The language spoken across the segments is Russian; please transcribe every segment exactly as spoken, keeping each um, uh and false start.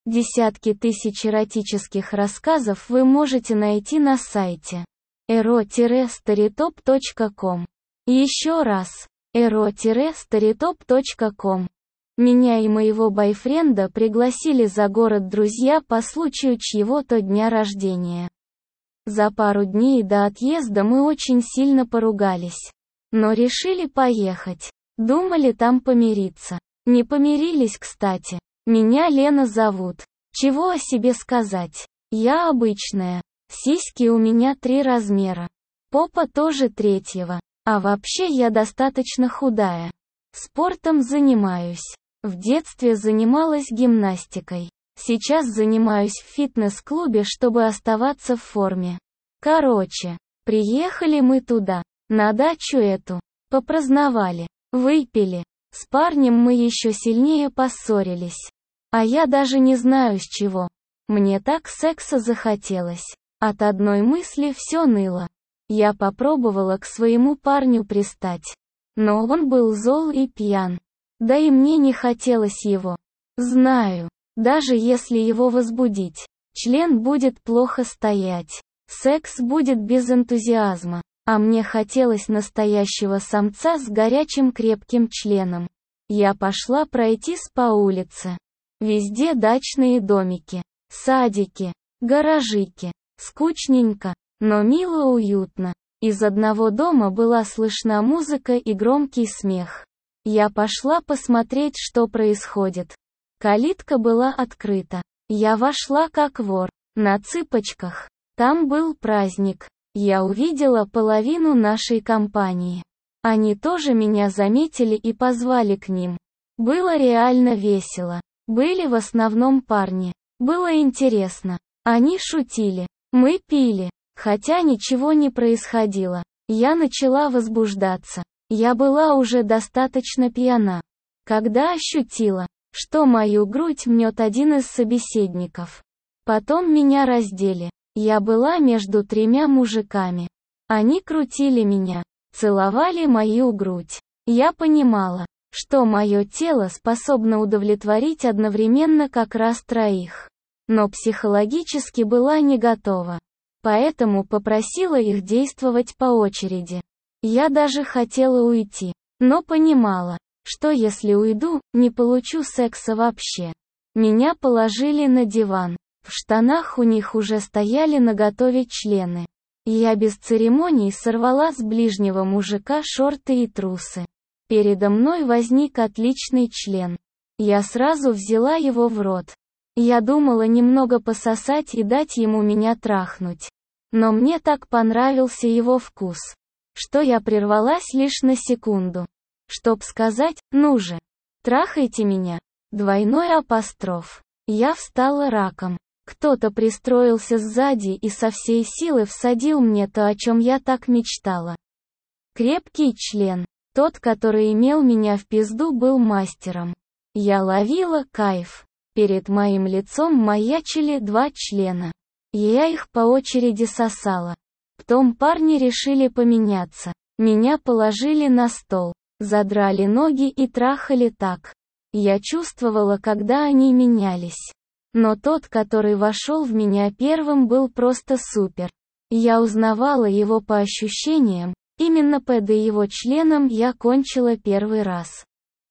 Десятки тысяч эротических рассказов вы можете найти на сайте эро старитоп точка ком. Еще раз, эро старитоп точка ком. Меня и моего бойфренда пригласили за город друзья по случаю чьего-то дня рождения. За пару дней до отъезда мы очень сильно поругались. Но решили поехать. Думали там помириться. Не помирились, кстати. Меня Лена зовут. Чего о себе сказать? Я обычная. Сиськи у меня три размера. Попа тоже третьего. А вообще я достаточно худая. Спортом занимаюсь. В детстве занималась гимнастикой. Сейчас занимаюсь в фитнес-клубе, чтобы оставаться в форме. Короче, приехали мы туда, на дачу эту. Попраздновали. Выпили. С парнем мы еще сильнее поссорились. А я даже не знаю с чего. Мне так секса захотелось. От одной мысли все ныло. Я попробовала к своему парню пристать. Но он был зол и пьян. Да и мне не хотелось его. Знаю, даже если его возбудить, член будет плохо стоять. Секс будет без энтузиазма. А мне хотелось настоящего самца с горячим крепким членом. Я пошла пройтись по улице. Везде дачные домики, садики, гаражики. Скучненько, но мило уютно. Из одного дома была слышна музыка и громкий смех. Я пошла посмотреть, что происходит. Калитка была открыта. Я вошла как вор, на цыпочках. Там был праздник. Я увидела половину нашей компании. Они тоже меня заметили и позвали к ним. Было реально весело. Были в основном парни. Было интересно. Они шутили. Мы пили. Хотя ничего не происходило. Я начала возбуждаться. Я была уже достаточно пьяна. Когда ощутила, что мою грудь мнет один из собеседников. Потом меня раздели. Я была между тремя мужиками. Они крутили меня, целовали мою грудь. Я понимала, что мое тело способно удовлетворить одновременно как раз троих. Но психологически была не готова. Поэтому попросила их действовать по очереди. Я даже хотела уйти, но понимала, что если уйду, не получу секса вообще. Меня положили на диван. В штанах у них уже стояли наготове члены. Я без церемоний сорвала с ближнего мужика шорты и трусы. Передо мной возник отличный член. Я сразу взяла его в рот. Я думала немного пососать и дать ему меня трахнуть. Но мне так понравился его вкус, что я прервалась лишь на секунду. Чтоб сказать, ну же, трахайте меня. Двойной апостроф. Я встала раком. Кто-то пристроился сзади и со всей силы всадил мне то, о чем я так мечтала. Крепкий член. Тот, который имел меня в пизду, был мастером. Я ловила кайф. Перед моим лицом маячили два члена. Я их по очереди сосала. Потом парни решили поменяться. Меня положили на стол, задрали ноги и трахали так. Я чувствовала, когда они менялись. Но тот, который вошел в меня первым, был просто супер. Я узнавала его по ощущениям. Именно под его членом я кончила первый раз.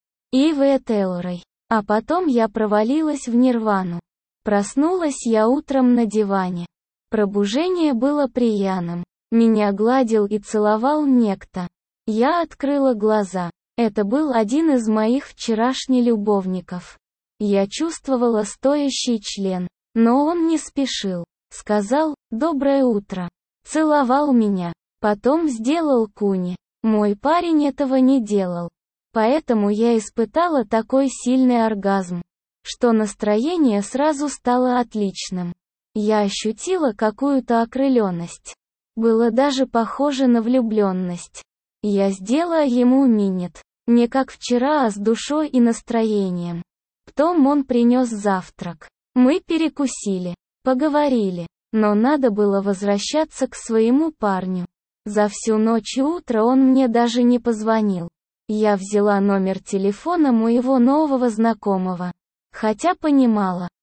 Ивой Тейлорой. А потом я провалилась в нирвану. Проснулась я утром на диване. Пробуждение было приятным. Меня гладил и целовал некто. Я открыла глаза. Это был один из моих вчерашних любовников. Я чувствовала стоящий член, но он не спешил. Сказал «доброе утро». Целовал меня. Потом сделал куни. Мой парень этого не делал. Поэтому я испытала такой сильный оргазм, что настроение сразу стало отличным. Я ощутила какую-то окрыленность. Было даже похоже на влюбленность. Я сделала ему минет. Не как вчера, а с душой и настроением. Потом он принес завтрак. Мы перекусили, поговорили, но надо было возвращаться к своему парню. За всю ночь и утро он мне даже не позвонил. Я взяла номер телефона моего нового знакомого. Хотя понимала,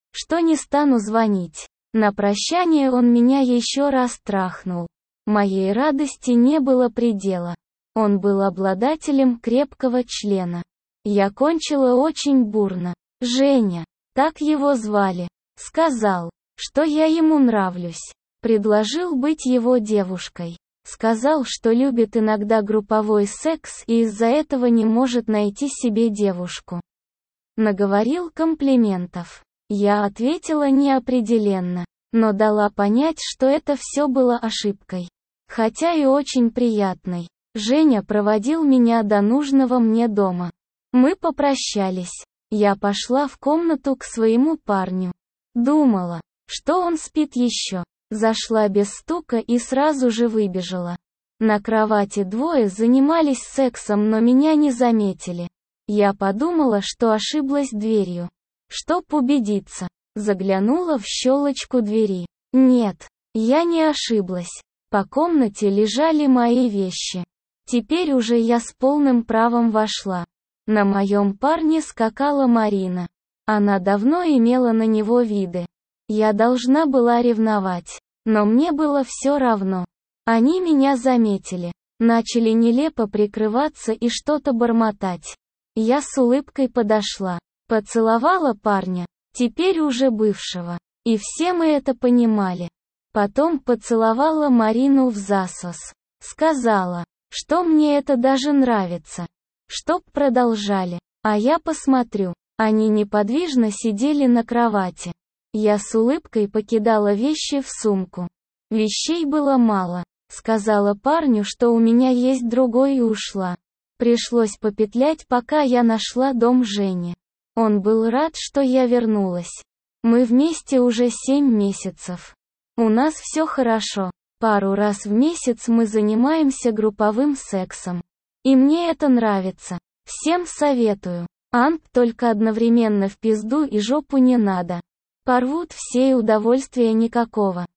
что не стану звонить. На прощание он меня еще раз трахнул. Моей радости не было предела. Он был обладателем крепкого члена. Я кончила очень бурно. Женя, так его звали, сказал, что я ему нравлюсь. Предложил быть его девушкой. Сказал, что любит иногда групповой секс и из-за этого не может найти себе девушку. Наговорил комплиментов. Я ответила неопределенно, но дала понять, что это все было ошибкой. Хотя и очень приятной. Женя проводил меня до нужного мне дома. Мы попрощались. Я пошла в комнату к своему парню. Думала, что он спит еще. Зашла без стука и сразу же выбежала. На кровати двое занимались сексом, но меня не заметили. Я подумала, что ошиблась дверью. Чтоб убедиться, заглянула в щелочку двери. Нет, я не ошиблась. По комнате лежали мои вещи. Теперь уже я с полным правом вошла. На моем парне скакала Марина. Она давно имела на него виды. Я должна была ревновать. Но мне было все равно. Они меня заметили. Начали нелепо прикрываться и что-то бормотать. Я с улыбкой подошла. Поцеловала парня. Теперь уже бывшего. И все мы это понимали. Потом поцеловала Марину в засос. Сказала, что мне это даже нравится. Чтоб продолжали. А я посмотрю. Они неподвижно сидели на кровати. Я с улыбкой покидала вещи в сумку. Вещей было мало. Сказала парню, что у меня есть другой, и ушла. Пришлось попетлять, пока я нашла дом Жени. Он был рад, что я вернулась. Мы вместе уже семь месяцев. У нас все хорошо. Пару раз в месяц мы занимаемся групповым сексом. И мне это нравится. Всем советую. Ант, только одновременно в пизду и жопу не надо. Порвут все и удовольствия никакого.